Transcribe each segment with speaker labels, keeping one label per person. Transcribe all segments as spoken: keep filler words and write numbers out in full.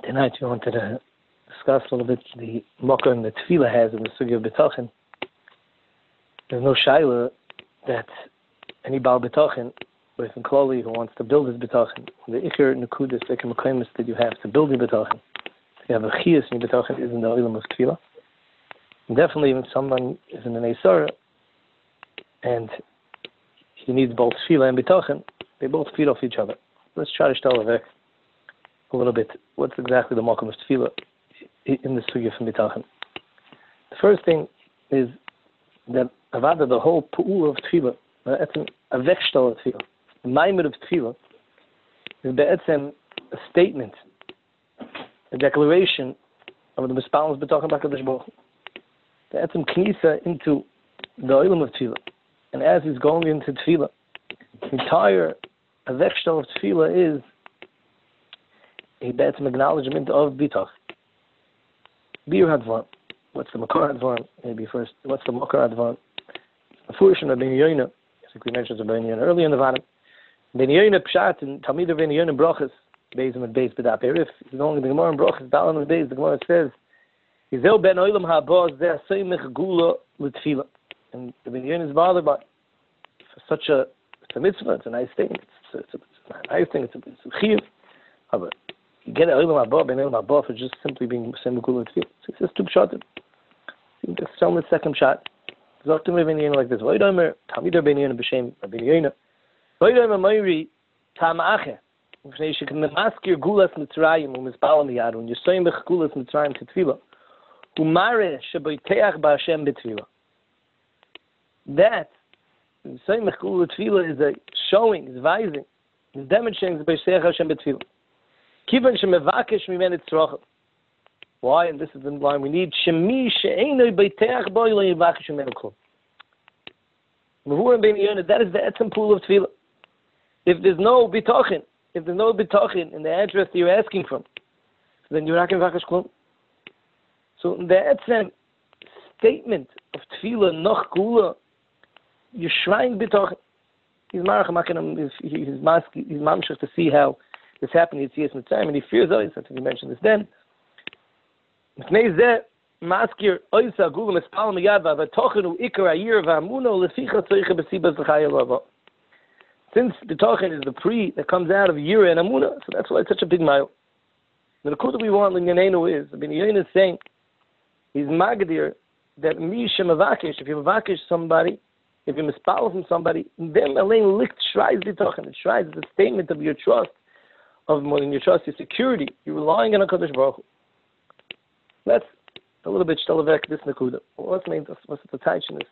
Speaker 1: Tonight we wanted to discuss a little bit the mocker that Tefillah has in the Sugya of B'tachin. There's no shaila that any Baal B'tachin, or even Klali, who wants to build his B'tachin, the Iker Nekudas, the Iker Mekaymis that you have to build your B'tachin, you have a Chiyas in your B'tachin is in the Olam of Tefillah. And definitely if someone is in an Eisara and he needs both Tefillah and B'tachin, they both feed off each other. Let's try to tell a little bit what's exactly the Malkum of Tefillah in the Sugya from B'tachin. The first thing is that Avada, the whole Pu'ul of Tefillah, a Vekshtal of Tefillah, the Maimed of Tefillah, is be'etzem a statement, a declaration of the Mispalmas B'tachin B'Kadosh Baruch Hu. Be'etzem Knisa into the Olam of Tefillah. And as he's going into Tefillah, the entire Vekshtal of Tefillah is a be'etzem acknowledgement of B'tach. Bir Hadvan. What's the Makar Hadvan? Maybe first, what's the Makar Hadvan? The Furushan of Ben Yoina, as we mentioned Ben Yoina earlier in the Vadim. Ben Yoina Pshat and Talmid of Ben Yoina Brachas, Beis and Beis B'dap Erif. He's going to the Gemara in Brachas, Dalan and Beis. The Gemara says, Yizel ben Olam ha'baz zeh seimich gula l'tefillah. And the Ben Yoina is bothered by for such a, it's a mitzvah, it's a nice thing. It's a, it's a, it's a nice thing, it's a, it's a chiyuv. But you get an Olam ha'baz, Ben Olam ha'baz for just simply being seimich gula l'tefillah. So it's just two pshatim. You can tell me the second shot. Zoktim Ben Yoina like this. Vaydomer Talmid Ben Yoina b'shem Ben Yoina. Vaydomer Meiri Tama'ache. V'shnei shekin maskir gulas mitzrayim u'mizbalam yad when you seimich gulas mitzrayim to tefillah. Umare sheboiteach ba'Hashem b'tefillah. That seimich gulas tefillah is a showing, is vising, is demonstrating the b'Hashem Hashem b'tefillah. Kivan shemevakesh mimen etzrochel. Why? And this is the line we need. Shemi she'enoi beiteach boi lo yivakesh mimen klum. Mevurim ben Yonah, that is the etzem pool of tefillah. If there's no bitachin, if there's no bitachin in the address that you're asking from, then you're not going to vakesh klum. So in the etzem statement of tefillah noch gula, you're shrine bitachin. He's marach makinam, he's he's mamshach to see how this happened in Yetzias Mitzrayim, and he fears always, I think we mentioned this then. Mipnei zeh maskir oisa gula mispal miyadva v'tochenu ikar ayir v'amuno leficha tzoricha b'sibas l'chayel lava. Since the tochin is the pre that comes out of Yira and Amuna, so that's why it's such a big mile. The Nakuda we want in Yanenu is, Ben Yoina is saying, he's magadir that mi shemavakish, if you mavakish somebody, if you mispal from somebody, then alain licht shrais the tochin. It shrais is a statement of your trust, of more than your trust, your security. You're relying on a Kadosh Baruch Hu. That's a little bit shtalavek this Nakuda. What's the what's the tension is?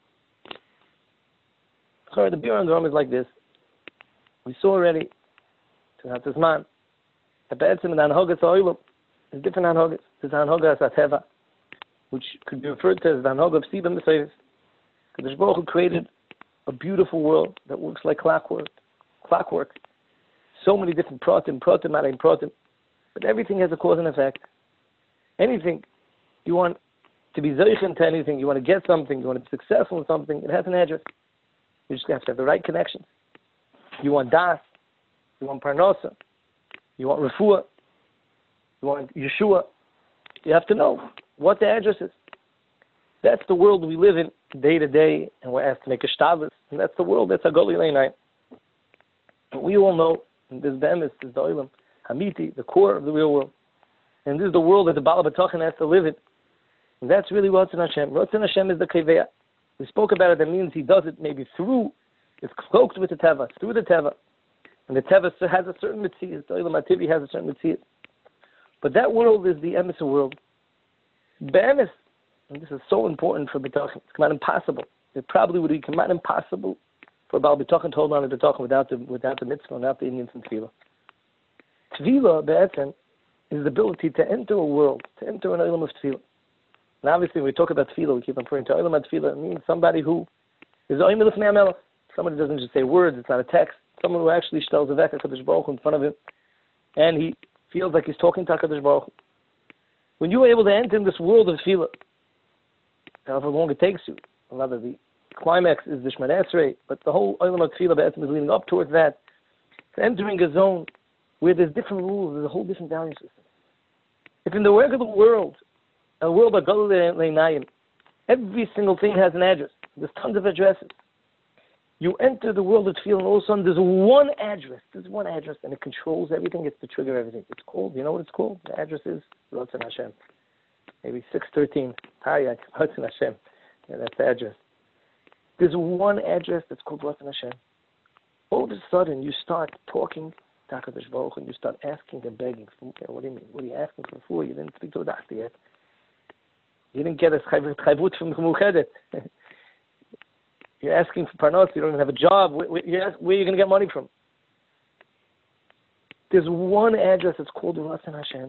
Speaker 1: Sorry, the beer on the Ram is like this. We saw already to have this man. The Be'etzim and Anhogas Oilam is different Anhogas. There's Anhogas Ateva, which could be referred to as the Anhoga of Sibam B'Seivis. Kadosh Baruch Hu created a beautiful world that works like clockwork. Clockwork. So many different protim, protim, arein protim. But everything has a cause and effect. Anything you want to be zeichen to anything, you want to get something, you want to be successful in something, it has an address. You just have to have the right connections. You want das, you want parnosa, you want refuah, you want Yeshua. You have to know what the address is. That's the world we live in day to day, and we're asked to make a shtavus, and that's the world, that's a goli leinai. But we all know, and this be'emes is the olam, hamiti, the core of the real world. And this is the world that the Baal B'tachin has to live in. And that's really Ratzon Hashem. Ratzon Hashem is the Keveya. We spoke about it, that means he does it maybe through, it's cloaked with the Teva, it's through the Teva. And the Teva has a certain mitzvah, the Olam HaTivi has a certain mitzvah. But that world is the emes world. Be'emes, and this is so important for B'tachin, it's come out impossible. It probably would come out impossible for Baal B'tachin to hold on to B'tachin without the, without the mitzvah, without the Indians and Tefillah. Tefillah, Be'etzem, is the ability to enter a world, to enter an Olam of Tefillah. And obviously, when we talk about Tefillah, we keep referring to Olam of Tefillah. It means somebody who is Olam Lifnei HaMelech. Somebody who doesn't just say words, it's not a text. Someone who actually shtelz a vek HaKadosh Baruch Hu in front of him, and he feels like he's talking to HaKadosh Baruch Hu. When you are able to enter in this world of Tefillah, however long it takes you, rather the climax is the Shemana Esrei, but the whole Olam of Tefillah is leading up towards that. It's entering a zone where there's different rules, there's a whole different value system. If in the regular world, a world of Galilei, every single thing has an address. There's tons of addresses. You enter the world of Tefillah, and all of a sudden there's one address. There's one address, and it controls everything. It's to trigger everything. It's called, you know what it's called? The address is Ratzon Hashem. Maybe six thirteen. Taryak, Ratzon Hashem. Yeah, that's the address. There's one address that's called Ratzon Hashem. All of a sudden, you start talking to HaKadosh Baruch Hu, and you start asking and begging. For, you know, what do you mean? What are you asking for? For? You didn't speak to a doctor yet. You didn't get a chayvut from the Muchedet. You're asking for parnos. You don't even have a job. Where, where, where are you going to get money from? There's one address that's called Ratzon Hashem.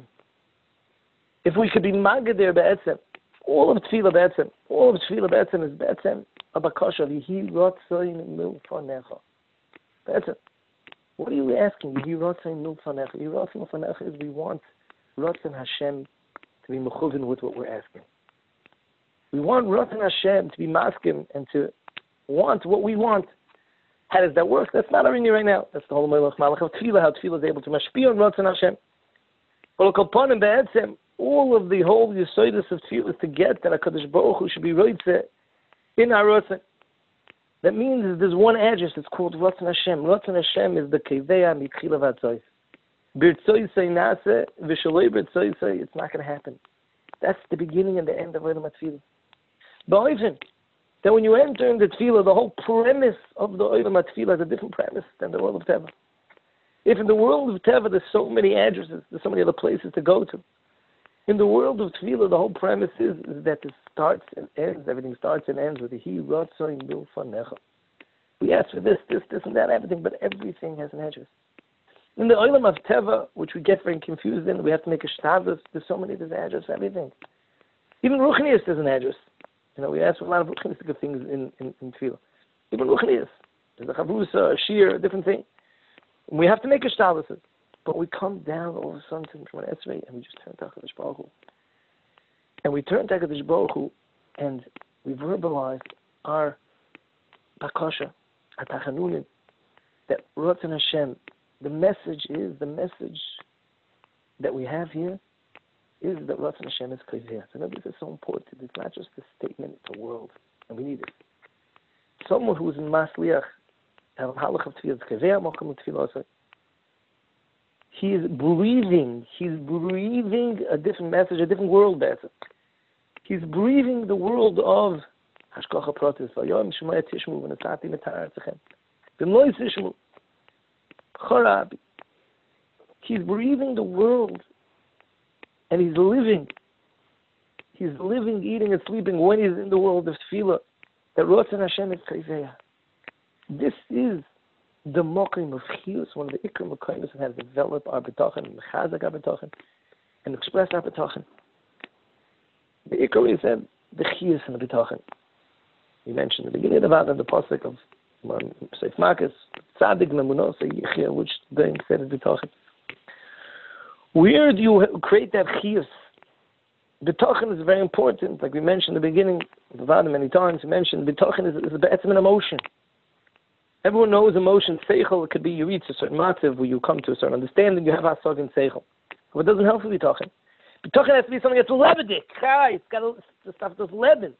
Speaker 1: If we could be magadir be'etzem, all of Tefillah be'etzem, all of Tefillah be'etzem is be'etzem abakasha v'hi ratzayin milfanecha. Be'etzem. What are you asking? V'hi ratzayin milfanecha. V'hi ratzayin milfanecha is we want Ratzon Hashem to be mechuvin with what we're asking. We want Ratzon Hashem to be maskim and to want what we want. How does that work? That's not our inyan right now. That's the whole Melech Malach of Tefillah, how Tefillah is able to mashpia on Ratzon Hashem. But Kolponim be'etzem, all of the whole Yesodus of Tefillah is to get that HaKadosh Baruch Hu should be roitze in our Ratzon. That means there's one address that's called Ratzon Hashem. Ratzon Hashem is the Keveya Mitchila V'Atzois. B'Rtzois Nase, V'Shaloi B'Rtzois, it's not going to happen. That's the beginning and the end of Olam HaTefillah. Ba'oivin, that when you enter into Tefillah, the whole premise of the Olam HaTefillah is a different premise than the world of Teva. If in the world of Teva there's so many addresses, there's so many other places to go to. In the world of Tefillah, the whole premise is, is that it starts and ends, everything starts and ends with the Hi Ratzayin Milfanecha. We ask for this, this, this, and that, everything, but everything has an address. In the Olam of Teva, which we get very confused in, we have to make a shtadus. There's so many, there's address, everything. Even Ruchnius has an address. You know, we ask for a lot of Ruchnistic things in, in, in Tefillah. Even Ruchnius. There's a Chavrusa, a Shir, a different thing. And we have to make a shtadus. But we come down all of a sudden from an Esrei and we just turn to HaKadosh Baruch Hu. And we turn to HaKadosh Baruch Hu and we verbalize our bakasha, our tachanunim, that Ratzon Hashem, the message is, the message that we have here is that Ratzon Hashem is Kaveh. So this is so important. It's not just a statement, it's a world. And we need it. Someone who is in Masliach, have a halach of Tefillah, Kaveh, Mokum Tefillah, he is breathing, he's breathing a different message, a different world better. He's breathing the world of Hashkacha Pratis, Vayom Shemaya Tishmu, V'natati Metar Tzechem. V'mloi Tishmu. Charabi. He's breathing the world, and he's living. He's living, eating, and sleeping when he's in the world of Tefillah. That Ratzon Hashem is Kaiveya. This is the Mokim of Chiyus, one of the Ikram Mokimus that has developed our B'tachin, and Chazak our B'tachin, and expressed our B'tachin. The Ikram is said, the Chiyus and the B'tachin. We mentioned the beginning of the Vada, the Pasuk of Seif Makis, Tzadik Memunos, Yichya, which then said is B'tachin. Where do you create that Chiyus? B'tachin is very important, like we mentioned in the beginning of the Vada many times. We mentioned B'tachin is, is a B'etzim an emotion. Everyone knows emotion. Seichel, it could be you reach a certain matzav where you come to a certain understanding. You have hasag in seichel. But it doesn't help with B'tachin. B'tachin has to be something that's lebedik. It's got to, the stuff that's leben.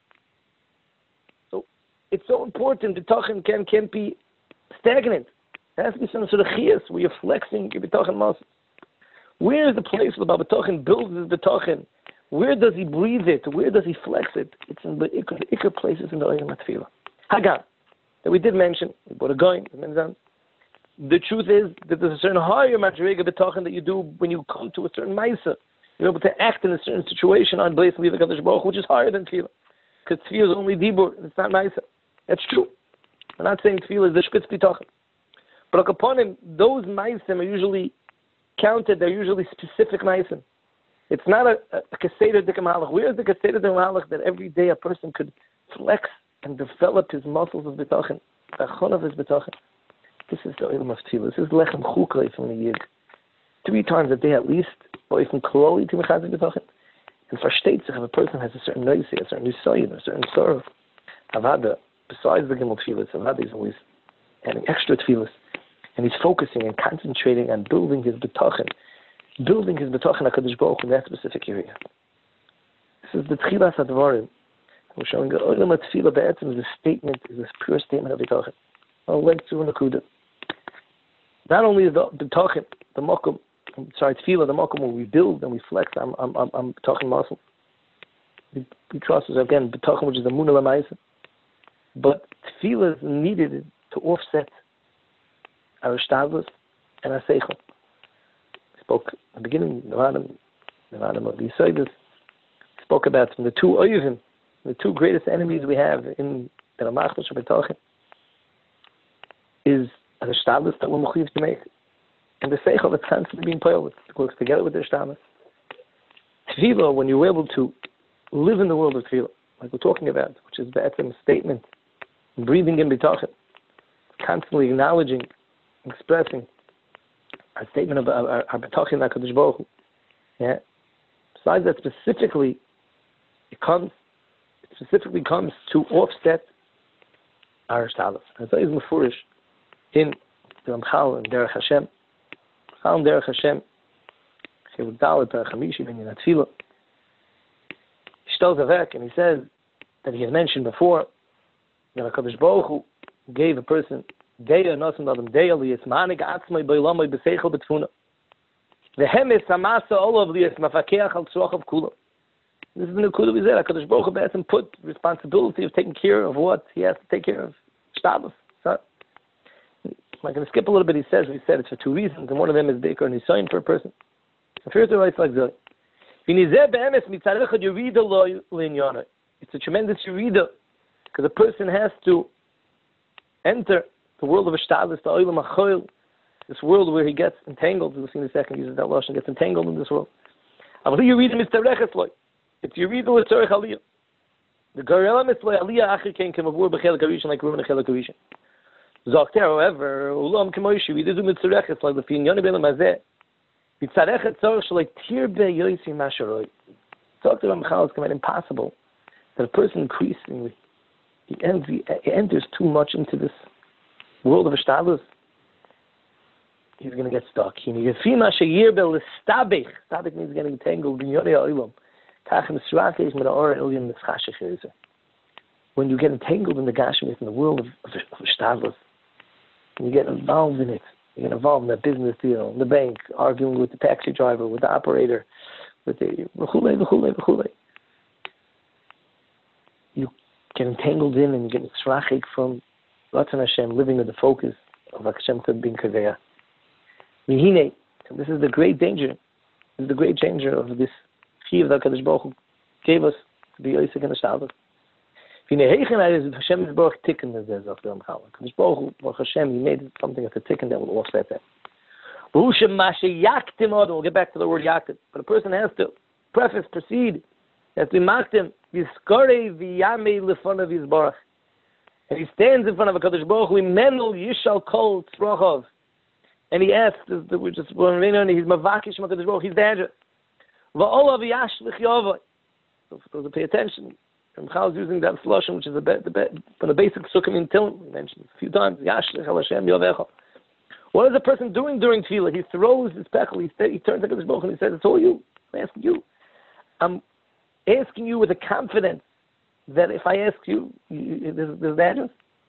Speaker 1: So it's so important. B'tachin can, can't be stagnant. It has to be some sort of chiyas where you're flexing your B'tachin muscles. Where is the place where the B'tachin builds his B'tachin? Where does he breathe it? Where does he flex it? It's in the ikr, the ikr places in the Olam HaTefillah. Hagan. That we did mention, we bought a going, the truth is that there's a certain higher madriga b'tachin that you do when you come to a certain ma'isa. You're able to act in a certain situation on Beis Levi Kadosh Baruch, which is higher than tefillah. Because tefillah is only dibur, it's not ma'isa. That's true. I'm not saying tefillah is the shpitz b'tachin. But upon him, those ma'isim are usually counted, they're usually specific ma'isim. It's not a, a, a kaseder dikamalach. Where is the kaseder dikamalach that every day a person could flex and develop his muscles of B'tachin, Achon of his B'tachin? This is the Olam of Tefillah. This is Lechem Chuklei from the Yid. Three times a day at least, or even Kloli to Mechazik B'tachin. And for states, if a person has a certain noisy, a certain nisayin, a certain sorrow, Avada, besides the Gimel Tefillah, Avada is always adding extra Tefillahs. And he's focusing and concentrating on building his B'tachin. building his B'tochen HaKadosh Baruch Hu in that specific area. This is the Tchilas HaDvarim. We're showing that Olam HaTfilah Be'etzim is a statement, is a pure statement of B'tochen. I'll link to Nakuda. Not only is the B'tochen, the Mokum, sorry, Tfilah, the Mokum where we build and we flex, I'm, I'm, I'm, I'm B'tochen muscle. We, we trust us again, B'tochen, which is the Munah L'maisa. But Tfilah is needed to offset our Shtadlus and our Seichel. We spoke at the beginning, Nevadim, Nevadim of the Yisoidus, spoke about from the two Oyevim, the two greatest enemies we have in the Ramach B'tochen, is the Shtadlus that we're mechuyev to make, and the Seichel that's constantly being played with, it works together with the Shtadlus. Tefillah, when you're able to live in the world of Tefillah, like we're talking about, which is be'etzem a statement, breathing in B'tochen, constantly acknowledging, expressing our statement of our, our B'tochen HaKadosh Baruch Hu. Yeah. Besides that, specifically, it comes, it specifically comes to offset our Shtadlus. And so is Mefurish in the Ramchal and Derech Hashem. Ramchal and Derech Hashem, Chiluk Dalet, Derech Hamishi, Ben Yinat Tfilah. He tells Avek, and he says that he has mentioned before that HaKadosh Baruch Hu gave a person Deya Nosim Adam Deya Liyas Manig Atzmai Beilamai B'Seichel B'Tfuna Vehemis Hamasa Olav Liyas Mafakeach Al Tzrochav Kula. This is the Nekuda we said. HaKadosh Baruch Hu has him put responsibility of taking care of what he has to take care of. Shtadlus. So, I'm going to skip a little bit. He says, we said it's for two reasons, and one of them is Beikar Nisayin for a person. The first one is like this. It's a tremendous Yerida, because a person has to enter the world of Shtadlus, the Olam HaChoil, this world where he gets entangled. We'll see in a second, uses that Lashon, gets entangled in this world. It's Yerida L'Tzorech Aliyah. The Garela Mitzloi Aliyah Acher Ken Kemavur B'Chelek HaRishon, like Ruben B'Chelek HaRishon. Zokter, however, Ulam Kemoishi, we do Mitzarechet, like the Fin Yoni B'Elam Hazeh. Mitzarechet Tzorech Shalai Tir Be'yoysi Masharoi. Zokter Ramchal, it's impossible that a person increasingly, he, ends, he, he enters too much into this world of Shtadlus, he's going to get stuck. Stabich means getting entangled. When you get entangled in the Gashmis, in the world of, of, of Shtadlus, and you get involved in it, you get involved in a business deal, in the bank, arguing with the taxi driver, with the operator, with the v'chulei, v'chulei, v'chulei. You get entangled in and you get tzrachik from Ratzon Hashem, living with the focus of Hashem being kaveya. Mihine, this is the great danger. This is the great danger of this chiv that HaKadosh Baruch Hu gave us to be Yosef in the Shtadlus. Hashem is Baruch Tikkun, as there's Dr. Ramchal. HaKadosh Baruch Hu, Baruch Hashem, He made something that's a Tikkun that will offset that. We'll get back to the word yaktim, but a person has to preface, proceed, has to maktim, v'skore v'yamei lefonav yizbarach. And he stands in front of HaKadosh Baruch Hu, Menel Yishal Kol Tzrochav. And he asks, we're just, we're he's Mavakish HaKadosh Baruch Hu, he's dangerous. Va'olav yashlich yavai. So for those who pay attention, Ramchal is using that solution, which is the be, the be, from the basic Sukkim in Tilim, we mentioned a few times, Yashlich al Hashem Yovecha. What is a person doing during Tefillah? He throws his pechel, he, he turns to HaKadosh Baruch Hu and he says, it's all you. I'm asking you. I'm asking you with a confidence that if I ask you, you there's, there's dangerous.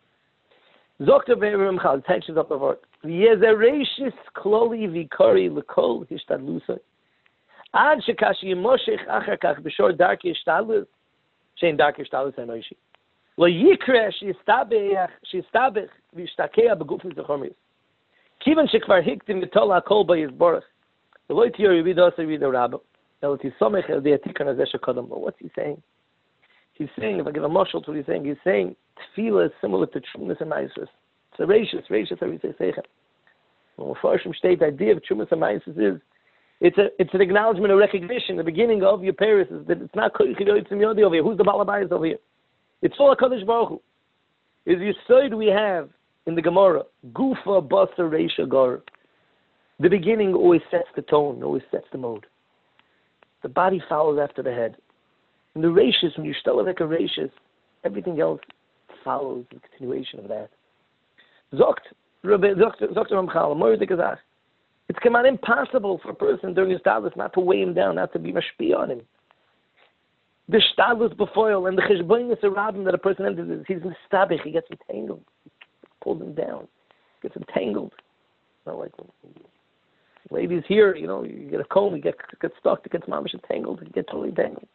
Speaker 1: Zokter Ramchal, attention up the word. Yezereishis kloli vikari lekol hishtadlusa. Ad shekashi yimoshech achar kach b'shor darki hishtadlus. Shein darki hishtadlus hanoishi. Lo yikre sheyistabech sheyistabech v'yishtakea begufim zechormis. Kivan shekvar hiktim v'tol hakol b'yizborach. V'lo yitiyor yirido asa yirido rabba. El tisomech el diatikon hazeh shekodam. What's he saying? He's saying, if I give a marshal to what he's saying, he's saying tefillah is similar to trumas and ma'asos. It's a rachis, rachis, how we say seichem. When we first state the idea of trumas and ma'asos is, it's a, it's an acknowledgement, a recognition. The beginning of your Paris is that it's not koich yotzim yodi over here. Who's the balabayas over here? It's all HaKadosh Baruch Hu. Is the side we have in the Gemara, gufa basa reisha gar. The beginning always sets the tone, always sets the mode. The body follows after the head. In the rachis, when you start like a rachis, everything else follows the continuation of that. Zokt, Zokt Ramchal, Moir de Gazach. It's come out impossible for a person during his shtadlus not to weigh him down, not to be mashpia on him. The shtadlus befoil and the cheshbonis around that a person enters, he's mistabich, he gets entangled, pulls him down, gets entangled. Not like ladies here, you know, you get a comb, you get get stuck, you get mamish entangled, you get totally entangled.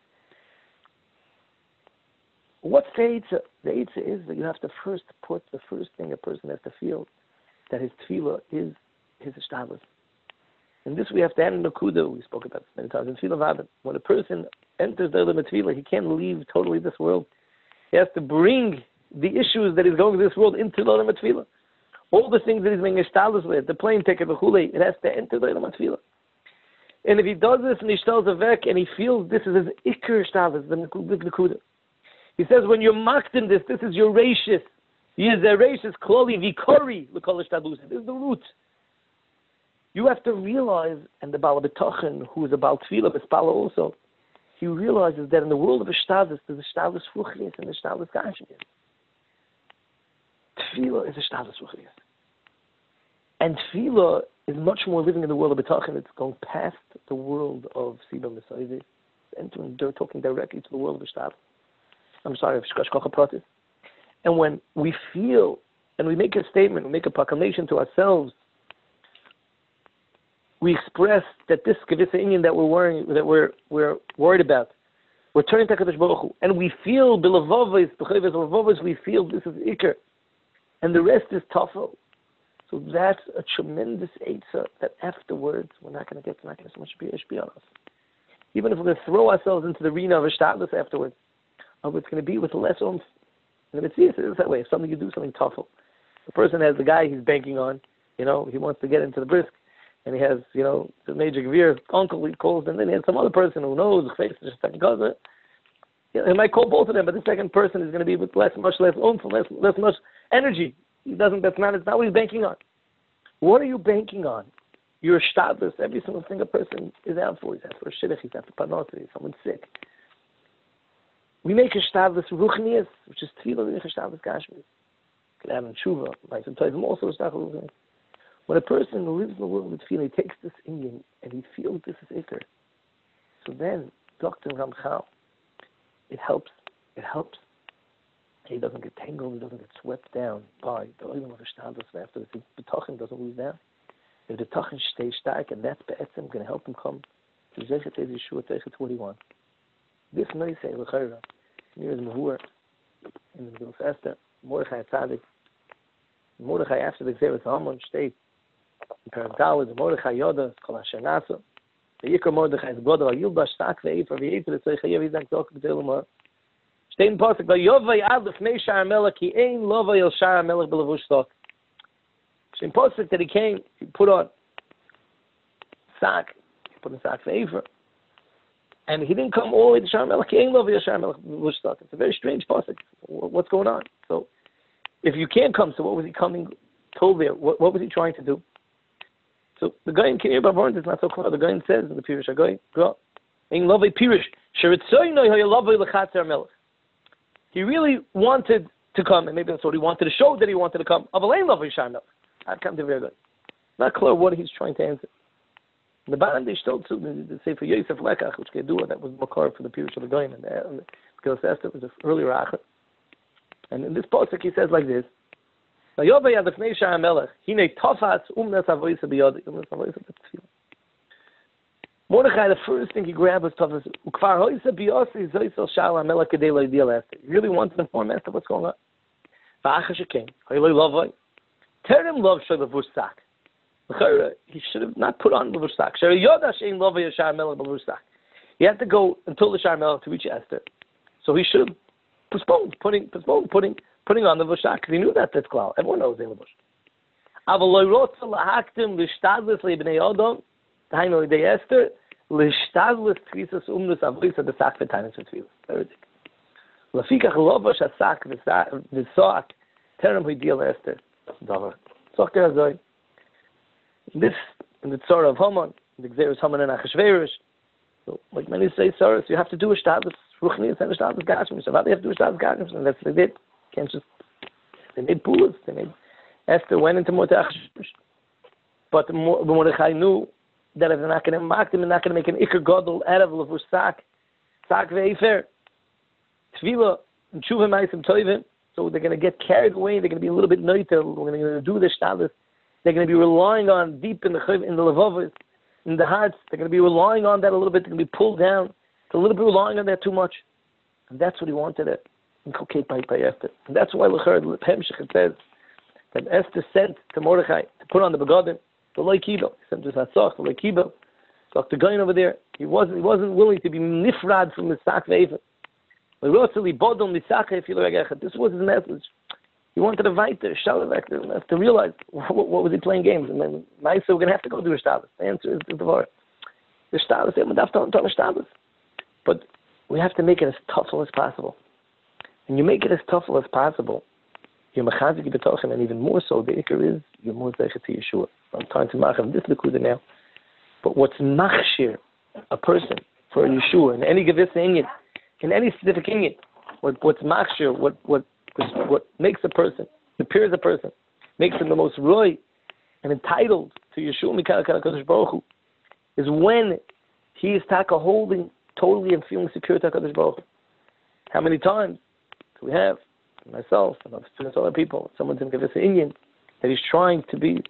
Speaker 1: What's the eitzah? The eitzah is that you have to first put the first thing a person has to feel that his tefillah is his shtadlus. And this we have to add in the kuda. We spoke about this many times in tefillah v'abed. When a person enters the elam tefillah, he can't leave totally this world. He has to bring the issues that he's going to this world into the elam tefillah. All the things that he's being shtadlus with, the plane ticket, the chulei, it has to enter the elam tefillah. And if he does this and he shtels a vek and he feels this is his ikr shtadlus, the nekuda. He says when you're mocked in this, this is your rashis. He is a rashis kloli vikori l'kol shtadlus. This is the root. You have to realize, and the Baal B'tochen, who is a Baal Tefillah, B'spala also, he realizes that in the world of a shtadlus, there's a shtadlus fuchrius and a shtadlus gashmius. Tefillah is a shtadlus fuchrius. And Tefillah is much more living in the world of B'tochen. It's going past the world of Siba Mesayveh, entering, they're talking directly to the world of shtadlus. I'm sorry, of Shkosh Pratis. And when we feel, and we make a statement, we make a proclamation to ourselves, we express that this Kavissa Inyan that we're worrying, that we're we're worried about, we're turning to HaKadosh Baruch Hu, and we feel Bilavavos, B'chayvos Lavavos, we feel this is Iker, and the rest is Tafel. So that's a tremendous eitzah that afterwards we're not going to get, we're not going to so much be on us. Even if we're going to throw ourselves into the arena of a shtadlus afterwards, oh, it's going to be with less oomph. And it's easy, it's that way. If something you do, something Tafel. The person has the guy he's banking on, you know, he wants to get into the brisk. And he has, you know, the major Gvir uncle he calls, and then he has some other person who knows, face just second cousin. You know, he might call both of them, but the second person is going to be with less, much less oomph, less, less much energy. He doesn't. That's not. It's not what he's banking on. What are you banking on? You're a shtadlus. Every single thing a person is out for. He's out for a shidduch. He's out for panot. Someone's sick. We make a shtadlus ruchnius, which is tefillah. We make a shtadlus gashmis. Klav and tshuva. Like sometimes also a shtadlus ruchnius. When a person lives in the world with feeling, he takes this Indian and he feels this is Iker. So then, Doctor Ramchal, it helps, it helps. He doesn't get tangled, he doesn't get swept down by the oilam of the shtadlus after the B'tochen doesn't lose down. If the B'tochen stays stark, and that's Be'etzim going to help him come to Zechet Yeshua Teichet twenty-one. This may say, L'chayra, near the Mavur, in the Gilus Esther, Mordechai Tzadik, Mordechai after the Xeris Haman states, Parental is Mordechai Yoda, Kol Asher Nasa. The Yikra Mordechai is Godel Yilbash Sak Ve'efer Ve'efer Tzei Chayev Yizak Tzok B'Tzel Umar. Stein Pasuk Vayovay Ad Lefnei Shar Melech Ki Ein Lovay El Shar Melech B'Levush Tok. Stein Pasuk that he came, he put on Sak, he put on Sak Ve'efer, and he didn't come all the way to Shar Melech Ki Ein Lovay El Shar Melech B'Levush Tok. It's a very strange Pasuk. What's going on? So, if you can't come, so what was he coming told there? What, what was he trying to do? So the guy in Kinir Bavorn is not so clear. The guy says in the Pirush, "Guy, go in love a Pirush. He really wanted to come, and maybe that's what he wanted to show that he wanted to come. Avalein love Yishar Melech. I'd come to very good. Not clear what he's trying to answer. The Baran they told to the Sefer Yosef Lekach, which they do, that was Makar for the Pirush of the guy, and the Gilus Esther was an earlier Achar. And in this pasuk he says like this. Mordechai, the first thing he grabbed was Tafas. He really wanted to inform Esther what's going on. He should have not put on Levush Sak. He had to go until the Shar Melech to reach Esther. So he should have postponed putting, postponed putting, putting on the Vushak, because he knew that that's Klal. Everyone knows the Levush. Aval loyrotza lahaktim lishtadlis leibnei Adam, tainu lidei Esther, lishtadlis trisas umnus avlisa desak v'tanis v'tfilas. Very thick. Lafikach lovash asak v'soak terem huidiel Esther. Davar. Sochter hazoi. This, in the Tzara of Haman, in the Gzeres Haman and Achashverosh, so like many say, Tzaras, you have to do a shtadlis ruchnius and a shtadlis gashmius. So how do you have to do a shtadlis gashmius? And that's what they did. Can't just, they made pulas, they made, Esther went into Mordechai Achashverosh. But Mordechai knew that if they're not going to mock them, they're not going to make an Iker Gadol out of Levush Sak, Sak Ve'efer, Tefillah, and Tshuva Ma'asim Tovim. So they're going to get carried away. They're going to be a little bit noitel. They're going to do the shtalis. They're going to be relying on deep in the in the levavos, in the hearts. They're going to be relying on that a little bit. They're going to be pulled down. They're a little bit relying on that too much. And that's what he wanted to inculcate by, by Esther. And that's why L'char Hemshech it says that Esther sent to Mordechai to put on the begadim, the Leikibo. He sent to Hatzach, the Leikibo. So the guy over there, he wasn't he wasn't willing to be nifrad from the Sak Ve'efer. This was his message. He wanted to fight the Shalom to realize what, what was he playing games. And then Maisa, we're going to have to go do a Shtabas. The answer is the Devar. The Shtabas, but we have to make it as tough as possible. And you make it as tough as possible, you're Mechazik B'tochen, and even more so, the Iker is, you're more Zeichet to Yeshua. I'm trying to Machav this Likuda now. But what's Machshir, a person, for a Yeshua, in any Gevissa Inyan, in any specific Inyan, what, what's Machshir, what, what, what makes a person, appears a person, makes him the most roy and entitled to Yeshua Mikal HaKadosh Baruch Hu, is when he is taka holding totally and feeling secure to HaKadosh Baruch Hu. How many times do we have, myself and other people, someone's in Gevissa Inyan, that he's trying to be,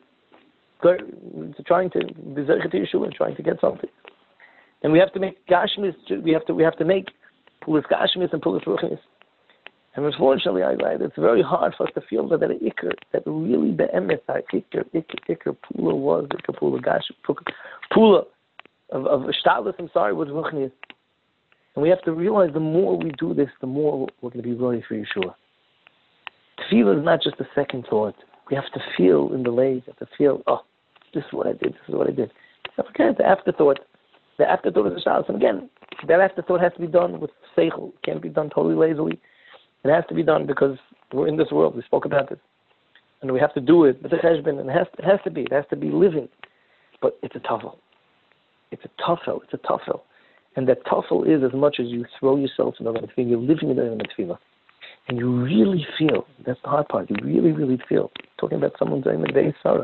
Speaker 1: trying to be Zeichet to Yeshua and trying to get something. And we have to make Gashmis, we have to, we have to make Pulis Gashmis and Pulis Ruchnis. And unfortunately, I, I, it's very hard for us to feel that that Iker, that really the emes, Iker, Iker, Iker Pula was, Iker Pula Gash, Pula of, of Shtadlis, I'm sorry, was Ruchnis. And we have to realize the more we do this, the more we're going to be ready for Yeshua. Tefillah is not just a second thought. We have to feel in the legs, we have to feel, oh, this is what I did, this is what I did. Don't forget the afterthought. The afterthought is the Shtadlis. And again, that afterthought has to be done with seichel. It can't be done totally lazily. It has to be done because we're in this world. We spoke about this. And we have to do it. But it has been, and it has, it has to be. It has to be living. But it's a tuffle. It's a tuffle. It's a tuffle. And that tuffle is as much as you throw yourself in the tefillah, you're living in the tefillah. And you really feel, that's the hard part, you really, really feel. Talking about someone doing the day Sarah.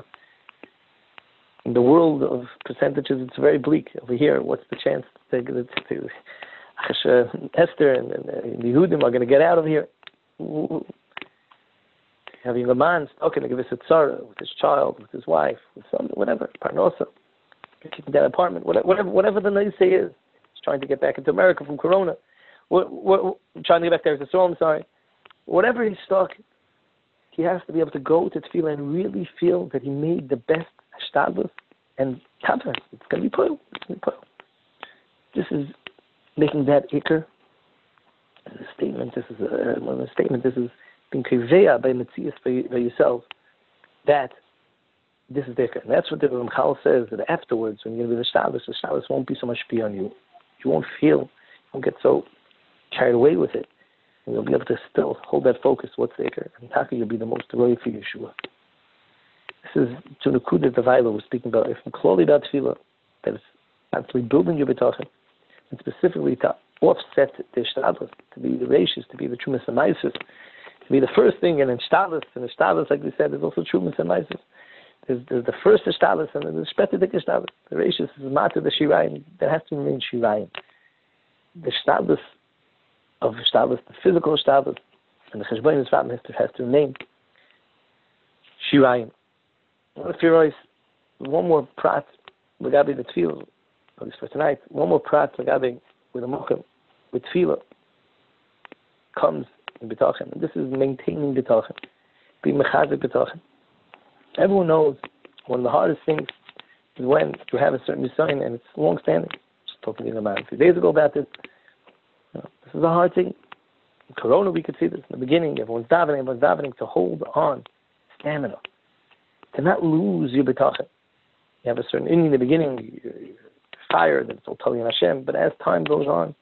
Speaker 1: In the world of percentages, it's very bleak. Over here, what's the chance to, to, to uh, Esther and, and, and the Yehudim are going to get out of here? Having a man stuck in a Gevissa Tzara with his child, with his wife, with something, whatever, Parnosa, keeping that apartment, whatever, whatever the nice say is. He's trying to get back into America from Corona. What, what, trying to get back there to Israel, I'm sorry. Whatever he's stuck, he has to be able to go to Tefillah and really feel that he made the best Shtadlis and Tavra. It's going to be Poil. It's going to be Poil. This is making that Iker as a statement. This is a, a statement. This is being Kriveya by Metzias, by, by yourself, that this is Iker. And that's what the Ramchal says, that afterwards, when you're going to be the Shtadlis, the Shtadlis won't be so much be on you. You won't feel, you won't get so carried away with it. And you'll be able to still hold that focus. What's Iker? And Taka, you'll be the most royal for Yeshua. This is to Nukuda Devaila we're speaking about. If Kloli about Tefillah, that is actually building your B'tachin, and specifically to offset the Shtadlis, to be the Rashis, to be the Trumas and Maisis, to be the first thing, and in Shtadlis, and the Shtadlis, like we said, there's also Trumas and Maisis. There's, there's the first Shtadlis, and there's the Shpetidik Shtadlis. The Rashis is Mata the Shirayim. That has to remain Shirayim. The Shtadlis of Shtadlis, the physical Shtadlis, and the Cheshbonim Tzvat has to remain Shirayim. If you're one more prat, Lagabi the Tefillah, at least for tonight, one more prat, Lagabi with a Mokum, with Tefillah, comes in B'tachin. And this is maintaining B'tachin, being Mechazik B'tachin. Everyone knows one of the hardest things is when you have a certain sign and it's long standing. Just talking to the man a few days ago about this. You know, this is a hard thing. In Corona, we could see this in the beginning. Everyone's davening, everyone's davening to hold on, stamina. To not lose your B'tachin. You have a certain in the beginning, you're, you're fired, and it's all Tali and Hashem, but as time goes on,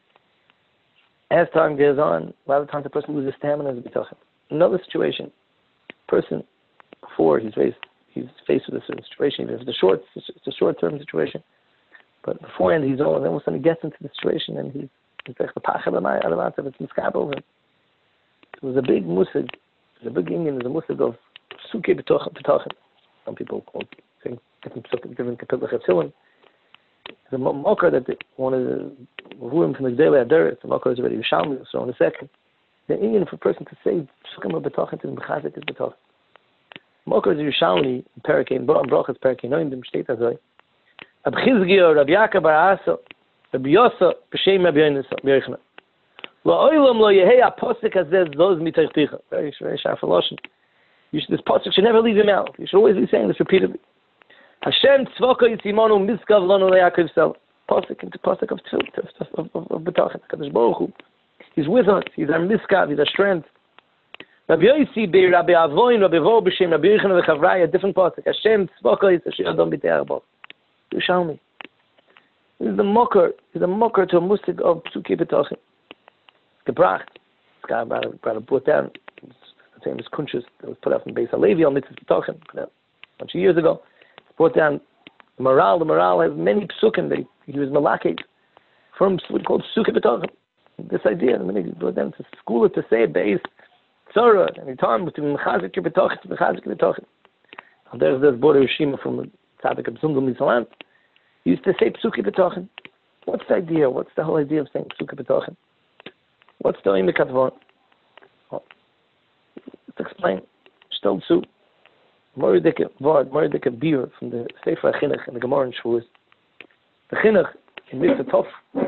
Speaker 1: as time goes on, a lot of times the person loses stamina as a B'tachin. Another situation, person, before he's faced, he's faced with a certain situation, even if it's a short, it's a short-term situation, but beforehand he's on, and then all of a sudden he gets into the situation, and he's, he's like the Pachel and I, it's miskab over him. It was a big musig, it was a big Indian, it was a musig of Suke B'tachin. Some people call think different psukim, different kapitla chetzilim. The mocker that the, one of the ruim from the Gdei Adar, the mocker is already Yerushalmi, so in a second. The Indian for a person to say psukim of betachin to the mechazik is betachin. Mocker is Yerushalmi, in Parakein, Bo and Brachas Parakein, no in them state as I. Ab Chizkiya, Rabbi Yaakov Bar Asa, Rabbi Yosa, B'Shem Rabbi Yochanan. Lo oilam lo yehei apostik hazeh zos mitach picha. Very, very sharp lashon. You should, this pasuk should never leave your mouth. You should always be saying this repeatedly. Hashem tzvaka yitzimonu miskav lanu le'Yaakov sel. Pasuk into pasuk of tefillah of of of betachin. Kadosh Baruch Hu. He's with us. He's our miskav. He's our strength. Rabbi Yosi be Rabbi Avoin Rabbi Vo b'Shem Rabbi Yochanan v'Chavrai a different pasuk. Hashem tzvaka yitzasher adam b'te'er bo. You show me. This is the mocker. He's a mocker to a musik of psuki betachin. Gebracht. This guy brought it, brought it brought down the famous kunshas that was put up in Beis Halevi on mitzvah betachin a bunch of years ago. Brought down the morale. The morale has many psukim that he, he was malakit from what's called psuki betachin. This idea, and then he brought down to school it to say Beis Tzara, and he taught him between mechazik betachin to mechazik betachin. And there's this border Yeshima from the Tzadik of Zundel Misalant. He used to say psuki betachin. What's the idea? What's the whole idea of saying psuki betachin? What's the Oim Katvan? Well, let's explain. Shtel Tzu. Moridike Vard, Moridike Beer from the Sefer HaChinuch in the Gemara in Shavuos. The Chinuch in Mitzvah Tov.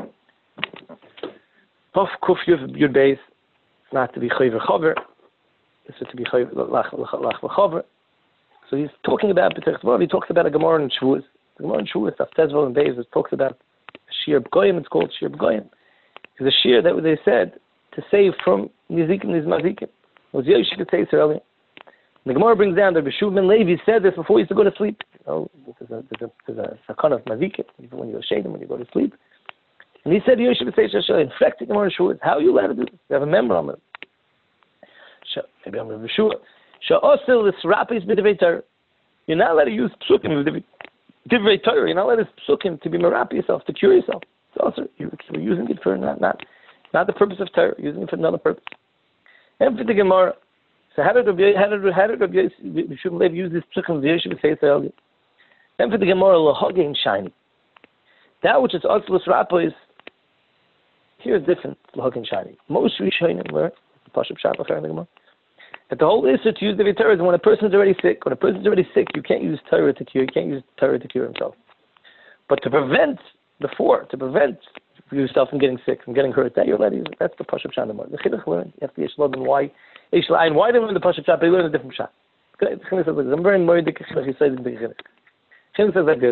Speaker 1: Tov Kuf Yud Yud Beis. It's not to be Chayver Chaver. It's to be Chayver Lach V'Chaver. So he's talking about B'Tech Tvav. He talks about a Gemara in Shavuos. The Gemara in Shavuos, Af Tezvah and Beis, it talks about Shir B'Goyim. It's called Shir B'Goyim. It's a shir that they said to save from Nizikim Niz Mazikim. It was Yoshi could say so earlier. The Gemara brings down that B'Shuv ben Levi said this before he used to go to sleep. You know, there's a there's a there's a sakon of Mazikim when you go shadim, when you go to sleep. And he said Yoshi could say so. In fact, the Gemara Shuas, how are you allowed to do this? You have a member on it. Maybe I'm with B'Shuv. Sha'osil is rapis b'divrei Torah. You're not allowed to use psukim with divrei Torah. You're not allowed to use psukim to be merapi yourself, to cure yourself. Also, you were using it for not, not not the purpose of Torah, using it for another purpose. And for the Gemara, so how did Rabbi how did how did Rabbi Yeshua Levi use this psukim? The Yeshua say so earlier. And for the Gemara, lahagin shiny. That which is atzlus rapos, here is different. Lahagin shiny. Most rishonim were the pashup shabbat in the Gemara. That the whole issue to use the Torah is when a person is already sick. When a person is already sick, you can't use Torah to cure. You can't use Torah to cure himself. But to prevent Before, to prevent yourself from getting sick, from getting hurt, that you're allowed to use it. That's the Pashup Shandamar. The Chinuch learned, you have to Yeshlod and why. Yeshlod, why did they learn the Pashup Shandamar? They learned a different Shah. The Chinuch says like this. I'm very worried that Chinuch, he said in the Chinuch. Chinuch says like this.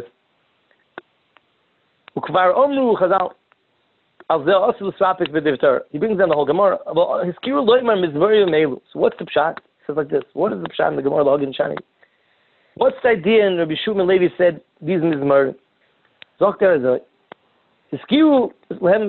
Speaker 1: Ukvar Omru Chazal, Al Zeh Osil Srapik B'Div Torah. He brings down the whole Gemara. Well, his Kiru Loimar Mizvariya Meilu. So what's the Pshat? He says like this. What is the Pshat in the Gemara Login Shani? What's the idea? And Rabbi Shimon Levi said, these Mizmar. Zokter Azoi. When a person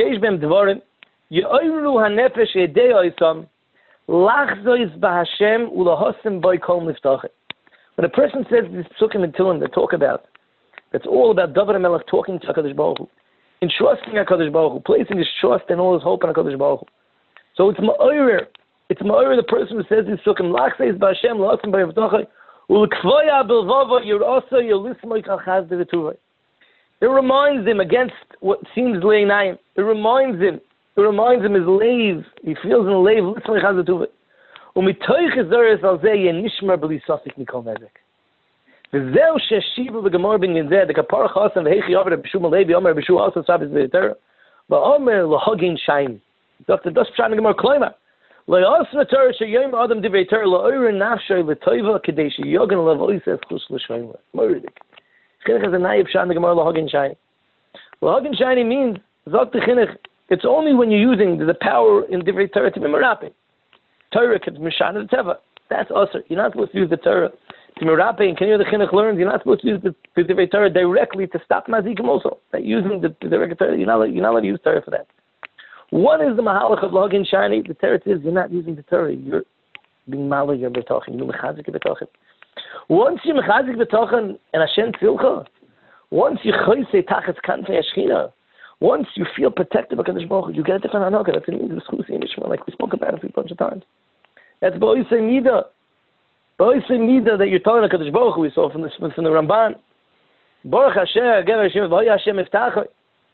Speaker 1: says this psukim and Tehillim that talk about, that's all about David HaMelech talking to HaKadosh Baruch Hu, entrusting HaKadosh Baruch Hu, placing his trust and all his hope on HaKadosh Baruch Hu. So it's ma'orer, it's ma'orer the person who says this psukim, Lach says b'Hashem, La'asim b'Yavtachai, U'l'kvoya b'Lvava, Yer'asa, Yer'lismoy Kalchaz D'Vetuvay. It reminds him against what seems le'inayim. It reminds him. It reminds him his leiv. He feels in the leiv. Listen to Chazatuva. Umitoich ezeres al zeh yenishmer b'li sofik mikol nezek. V'zeu she'shiva b'gemor bin yinzeh the kapar chasam v'hechi yavar b'shum alevi omer b'shu also sabes v'yetera v'omer l'hagin shayim. Doctor Das Pshat Gemor Kloimer. Le'asna Torah she'yom adam divrei Torah la'oyer nafshay l'toiva k'dei she'yogan le'voises chus l'shayim. Moridik. Chinuch has a naïv Pshat in the Gemara L'Hagin Shani. L'Hagin Shani means, Zok the Chinuch, it's only when you're using the power in Divrei Torah to be merapi. Torah can Mishana the Teva. That's usher. You're not supposed to use the Torah to merapi. And can you the Chinuch learns, you're not supposed to use the, the Divrei Torah directly to stop Mazikim also. That using the, the Divrei Torah, you're not, you're not allowed to use Torah for that. What is the Mahalach of L'Hagin Shani? The Torah is you're not using the Torah. You're being Mala, you're B'Tochin. You're Mechazik B'Tochin. Once you mechazik b'tochen and Hashem tzilcha, once you choyse tachetz kanfei Hashchina, once you feel protected by Kadosh Baruch Hu, you get a different anokah. That's an English schusi in Yishma, like we spoke about it a bunch of times. That's ba'oisei mida. Oy say nida that you're talking about Kadosh Baruch Hu, we saw from the from the Ramban. Baruch Hashem, Gever Hashem, V'hoy Hashem Iftachoi.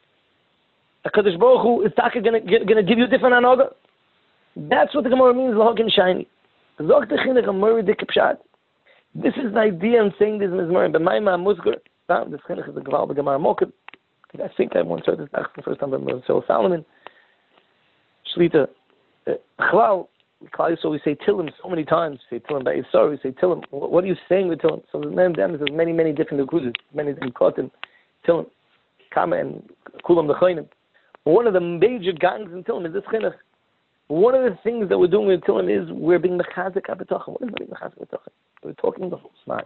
Speaker 1: Kadosh Baruch Hu is going to give you a different anaga. That's what the Gemara means, lahogin shiny. Zog the chinuch amori dik pshat. This is the idea I'm saying this in Mizmor. But my ma musgar, this chinuch is a gval b'gemara mokim. I think I once heard this back the first time by Moshe Solomon. Shlita, Chlal, so we say Tillim so many times. We say Tillim by Yisor, we say Tillim. What are you saying with Tillim? So the name them is many, many different Nekudas, many different Kotim, Tillim, Kama, and Kulam L'chayim. One of the major gangs in Tillim is this chinuch. One of the things that we're doing with Tillim is we're being mechazik habitachim. What is being mechazik habitachim? We're talking the whole smart.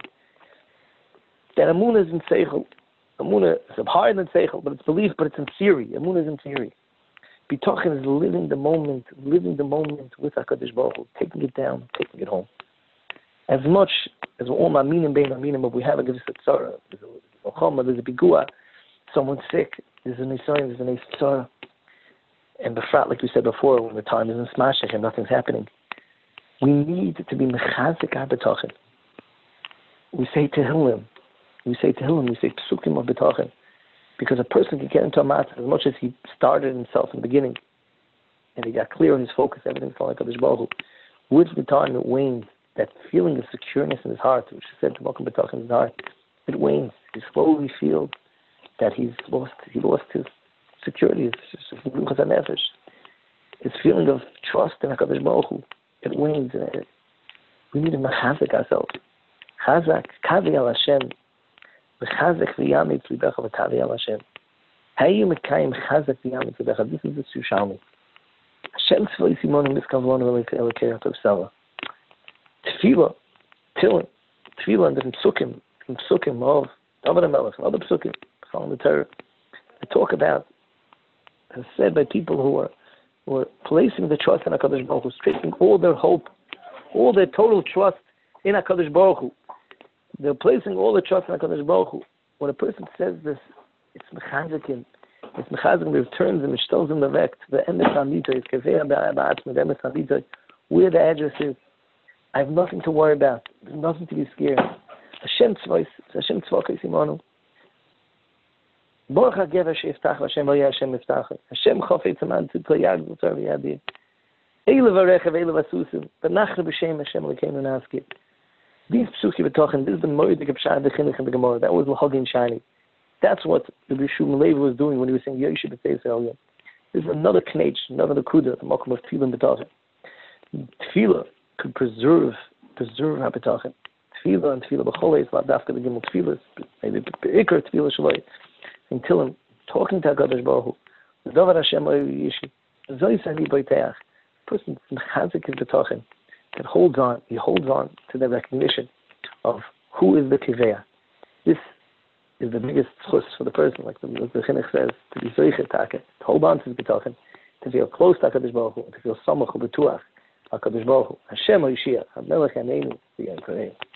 Speaker 1: That Amunah is in Seichel. Amunah is higher than Seichel, but it's belief, but it's in theory. Amunah is in theory. Bitachim is living the moment, living the moment with HaKadosh Baruch Hu, taking it down, taking it home. As much as we're all ma'aminim bein ma'aminim, if we have a Gevus Tzara, there's a Choma, there's a Bigua, someone's sick, there's a Nisayon, there's a Tzara. And Befrat, like we said before, when the time isn't smashing and nothing's happening, we need to be mechazik habitachim. We say Tehillim, we say Tehillim, we say Psukim of Bitachim, because a person can get into a matzah as much as he started himself in the beginning, and he got clear on his focus, everything's falling like Kadosh Baruch Hu. With the time it wanes, that feeling of secureness in his heart, which is said to Mokum Bitachim in his heart, it wanes. He slowly feels that he's lost, he lost his security, his, his feeling of trust in HaKadosh Baruch Hu, it wanes. We need to mechazik ourselves. Chazak, kavi al Hashem, v'chazak v'yamit libecha v'tavi al Hashem. How you mekayim chazak v'yamit libecha? This is the Sushalmi. Hashem tzvoi simonim miskavlonu v'leikei elekei atov sala. Tefillah, Tillim, Tefillah and the Psukim, the Psukim of David HaMelech, and other Psukim, following the Torah, they talk about, as said by people who are, who are placing the trust in HaKadosh Baruch Hu, placing all their hope, all their total trust in HaKadosh Baruch Hu. They're placing all the trust in HaKadosh Baruch Hu. When a person says this, it's mechazikim. It's mechazikim, it returns him, it shows him the vect, the emes hamitoy, it's kefeya ba'atzma, the emes hamitoy, where the address is. I have nothing to worry about. There's nothing to be scared. Hashem tzvos, Hashem tzvokei simonu. Baruch HaGever she'iftach Hashem v'yeh Hashem iftach. Hashem chofetz aman tzidko yad v'tor v'yadir. Eile v'rechev, eile v'susim. V'nachre b'shem Hashem l'keinu naskir. These psuki v'tochen, this is the moedik of Shad Chinuch in the Gemara. That was l'hogin shani. That's what the Bishum Levi was doing when he was saying Yoshe b'tzei Yisrael. This is another knech, another nekuda, the mokum of tefillah b'tochen. Tefillah could preserve, preserve habitachim. Tefillah and tefillah b'choleis, l'adafka the gimel tefillah, maybe ikar tefillah shaloi. Until him talking to HaKadosh Baruch Hu, the Davar Hashem Oyev Yishi, Zoy Sani Boiteach, person mechazik his bitachim, that holds on, he holds on to the recognition of who is the Kiveya. This is the biggest chus for the person, like the, like the Chinuch says, to be Zoychet Take, to hold on to his bitachim, to feel close to HaKadosh Baruch Hu, to feel samach u'betuach HaKadosh Baruch Hu, Hashem Oyev Yishia, HaMelech Yameinu, V'yam Korei.